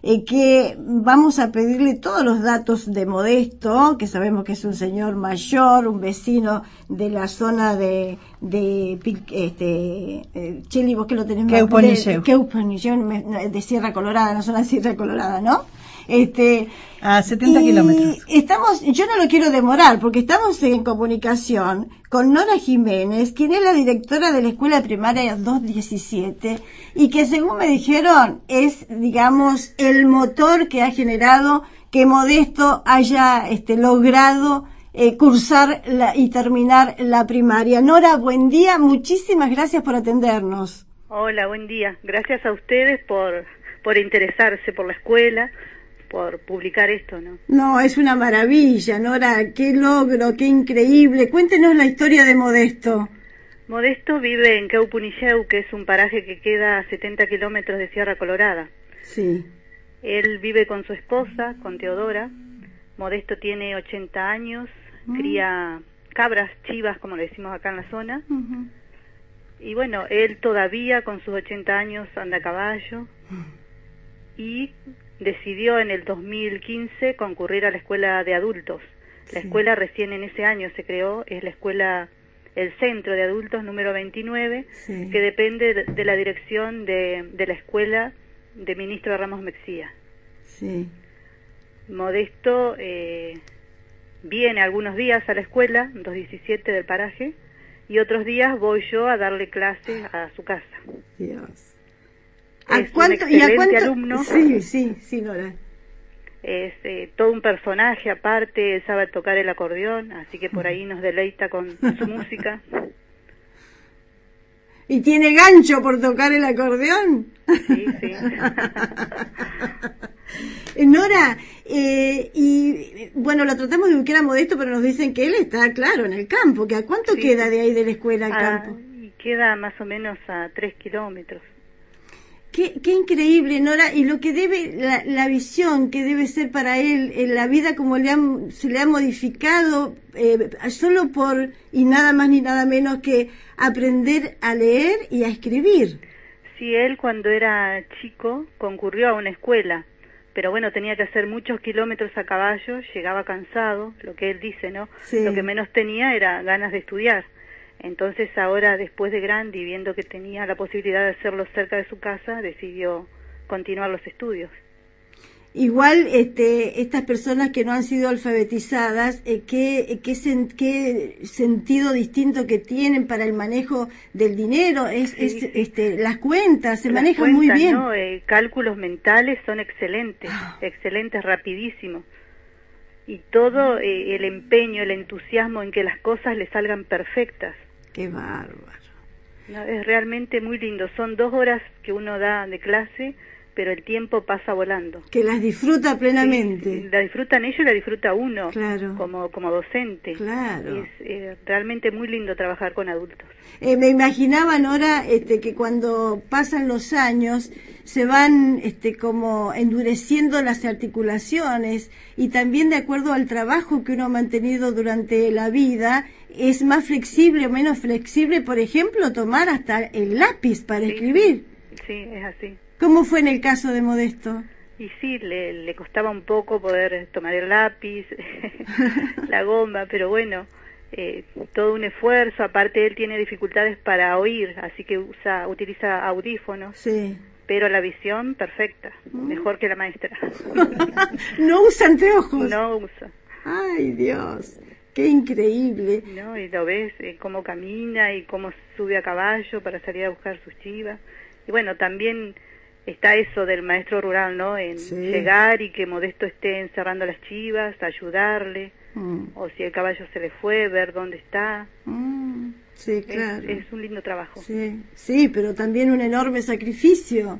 que vamos a pedirle todos los datos de Modesto, que sabemos que es un señor mayor, un vecino de la zona de Chile, vos que lo tenés más de Sierra Colorada, la zona de Sierra Colorada, ¿no? A 70 kilómetros. Yo no lo quiero demorar, porque estamos en comunicación con Nora Jiménez, quien es la directora de la Escuela Primaria 217, y que según me dijeron es, digamos, el motor que ha generado que Modesto haya logrado cursar y terminar la primaria. Nora, buen día, muchísimas gracias por atendernos. Hola, buen día. Gracias a ustedes por interesarse por la escuela, por publicar esto, ¿no? No, es una maravilla, Nora, qué logro, qué increíble. Cuéntenos la historia de Modesto. Modesto vive en Keupunilleu, que es un paraje que queda a 70 kilómetros de Sierra Colorada. Sí. Él vive con su esposa, con Teodora. Modesto tiene 80 años, cría cabras, chivas, como le decimos acá en la zona. Y bueno, él todavía con sus 80 años anda a caballo y decidió en el 2015 concurrir a la escuela de adultos. La escuela recién en ese año se creó, es la escuela, el centro de adultos número 29, que depende de la dirección de la escuela de Ministro Ramos Mexía. Sí. Modesto viene algunos días a la escuela, 217 del paraje, y otros días voy yo a darle clases a su casa. Dios. Es un excelente alumno. Sí, Nora. Es todo un personaje aparte, él sabe tocar el acordeón, así que por ahí nos deleita con su música. ¿Y tiene gancho por tocar el acordeón? Sí, sí. Nora, y bueno, lo tratamos de ubicar a Modesto, pero nos dicen que él está, claro, en el campo, que ¿a cuánto queda de ahí de la escuela al campo? Y queda más o menos a 3 kilómetros. Qué increíble, Nora, y lo que debe, la visión que debe ser para él en la vida, como se le ha modificado, solo por, y nada más ni nada menos que aprender a leer y a escribir. Sí, él cuando era chico concurrió a una escuela, pero bueno, tenía que hacer muchos kilómetros a caballo, llegaba cansado, lo que él dice, ¿no? Sí. Lo que menos tenía era ganas de estudiar. Entonces ahora, después de grande y viendo que tenía la posibilidad de hacerlo cerca de su casa, decidió continuar los estudios. Igual, estas personas que no han sido alfabetizadas, ¿qué sentido distinto que tienen para el manejo del dinero? Las cuentas, se manejan muy bien. ¿No? Cálculos mentales son excelentes, excelentes, rapidísimos. Y todo el empeño, el entusiasmo en que las cosas le salgan perfectas. ¡Qué bárbaro! No, es realmente muy lindo. Son 2 horas que uno da de clase, pero el tiempo pasa volando. Que las disfruta plenamente. Sí, la disfrutan ellos y la disfruta uno, claro, como docente. Claro. Es realmente muy lindo trabajar con adultos. Me imaginaba, Nora, que cuando pasan los años se van como endureciendo las articulaciones, y también de acuerdo al trabajo que uno ha mantenido durante la vida, es más flexible o menos flexible, por ejemplo, tomar hasta el lápiz para escribir. Sí, es así. ¿Cómo fue en el caso de Modesto? Y sí, le costaba un poco poder tomar el lápiz, la goma, pero bueno, todo un esfuerzo. Aparte él tiene dificultades para oír, así que utiliza audífonos. Sí. Pero la visión perfecta, mejor que la maestra. ¿No usa anteojos? No usa. Ay, Dios, qué increíble. No, y lo ves cómo camina y cómo sube a caballo para salir a buscar sus chivas. Y bueno, también está eso del maestro rural, ¿no? En llegar y que Modesto esté encerrando las chivas, ayudarle, o si el caballo se le fue, ver dónde está. Sí, claro. Es un lindo trabajo. Sí, pero también un enorme sacrificio.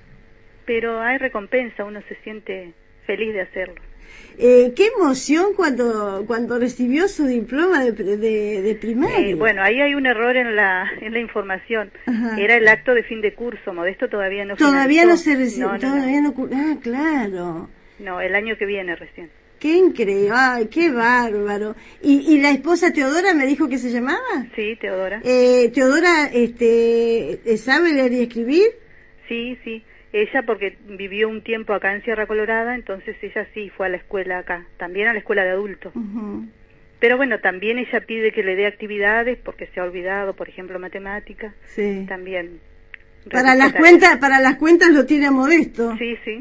Pero hay recompensa, uno se siente feliz de hacerlo. Qué emoción cuando recibió su diploma de primaria. Bueno, ahí hay un error en la información. Ajá. Era el acto de fin de curso. Modesto todavía no se recibió. Ah, claro. No, el año que viene recién. Qué increíble, ay, qué bárbaro. ¿Y la esposa Teodora me dijo que se llamaba? Sí, Teodora. Teodora, ¿sabe leer y escribir? Sí. Ella porque vivió un tiempo acá en Sierra Colorada, entonces ella sí fue a la escuela acá, también a la escuela de adultos. Pero bueno, también ella pide que le dé actividades porque se ha olvidado, por ejemplo, matemáticas. Sí. También. Para las cuentas lo tiene Modesto. Sí, sí.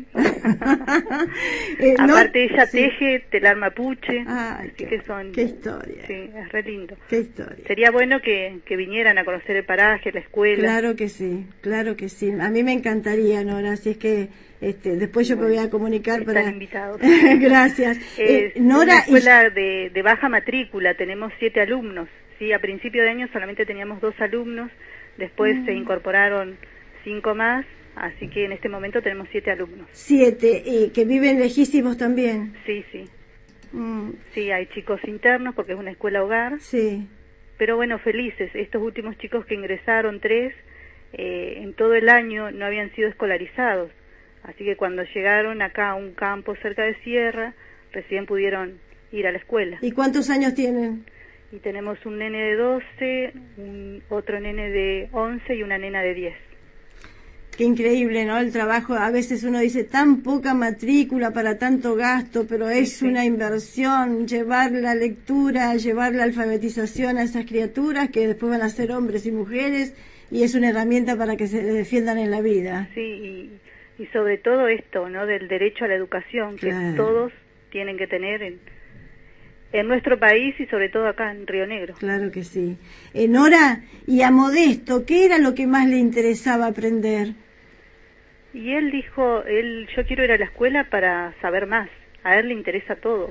No, aparte ella sí. teje telar mapuche, Ay, así que son... Qué historia. Sí, es re lindo. Qué historia. Sería bueno que vinieran a conocer el paraje, la escuela. Claro que sí, claro que sí. A mí me encantaría, Nora, así es que después yo me voy a comunicar están para... invitados. Gracias. Nora, una escuela de baja matrícula, tenemos 7 alumnos. Sí, a principio de año solamente teníamos 2 alumnos, después se incorporaron 5 más, así que en este momento tenemos 7 alumnos. 7, que viven lejísimos también. Sí, sí. Sí, hay chicos internos porque es una escuela hogar. Sí. Pero bueno, felices. Estos últimos chicos que ingresaron, 3, en todo el año no habían sido escolarizados. Así que cuando llegaron acá a un campo cerca de Sierra, recién pudieron ir a la escuela. ¿Y cuántos años tienen? Y tenemos un nene de 12, otro nene de 11 y una nena de 10. Qué increíble, ¿no? El trabajo, a veces uno dice tan poca matrícula para tanto gasto, pero es una inversión llevar la lectura, llevar la alfabetización a esas criaturas que después van a ser hombres y mujeres y es una herramienta para que se defiendan en la vida. Sí, y sobre todo esto, ¿no? Del derecho a la educación, que todos tienen que tener en nuestro país y sobre todo acá en Río Negro. Claro que sí. Nora, y a Modesto, ¿qué era lo que más le interesaba aprender? Y él dijo, yo quiero ir a la escuela para saber más. A él le interesa todo.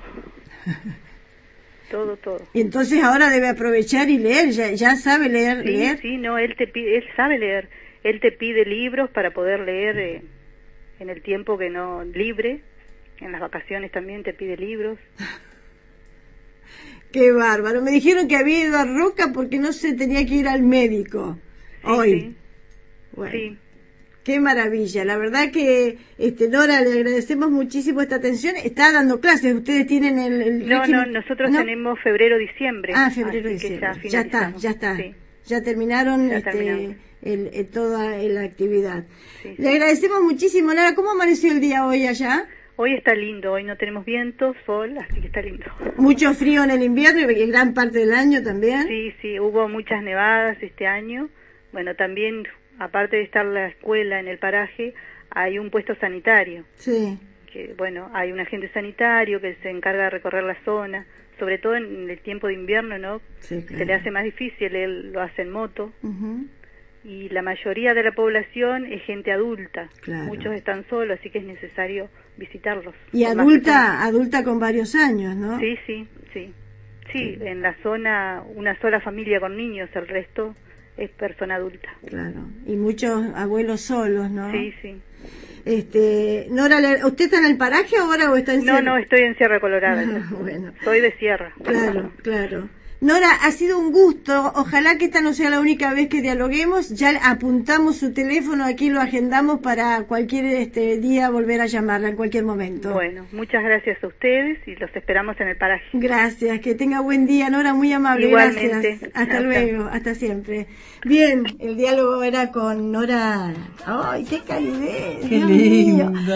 todo. Y entonces ahora debe aprovechar y leer, ya sabe leer. Sí, no, él sabe leer. Él te pide libros para poder leer en el tiempo que no libre. En las vacaciones también te pide libros. Qué bárbaro. Me dijeron que había ido a Roca porque no se tenía que ir al médico hoy. Sí. Bueno. Sí. Qué maravilla, la verdad que Nora, le agradecemos muchísimo esta atención. Está dando clases, ustedes tienen el No, nosotros tenemos febrero-diciembre. Febrero-diciembre. Ya está. Sí. Ya terminaron, toda la actividad. Sí. Le agradecemos muchísimo, Nora. ¿Cómo amaneció el día hoy allá? Hoy está lindo, hoy no tenemos viento, sol, así que está lindo. Mucho frío en el invierno y gran parte del año también. Sí, hubo muchas nevadas este año. Bueno, también aparte de estar la escuela en el paraje, hay un puesto sanitario. Sí. Que, bueno, hay un agente sanitario que se encarga de recorrer la zona, sobre todo en el tiempo de invierno, ¿no? Sí, claro. Se le hace más difícil, él lo hace en moto. Y la mayoría de la población es gente adulta. Claro. Muchos están solos, así que es necesario visitarlos. Y adulta con varios años, ¿no? Sí, en la zona una sola familia con niños, el resto es persona adulta. Claro, y muchos abuelos solos, ¿no? Sí. Nora, ¿usted está en el paraje ahora o está en Sierra? No, estoy en Sierra Colorada. Bueno. Soy de Sierra. Claro. Nora, ha sido un gusto. Ojalá que esta no sea la única vez que dialoguemos. Ya apuntamos su teléfono, aquí lo agendamos para cualquier día volver a llamarla en cualquier momento. Bueno, muchas gracias a ustedes y los esperamos en el paraje. Gracias, que tenga buen día, Nora, muy amable. Igualmente. Gracias. Hasta luego, hasta siempre. Bien, el diálogo era con Nora. ¡Ay, qué calidez! ¡Qué lindo!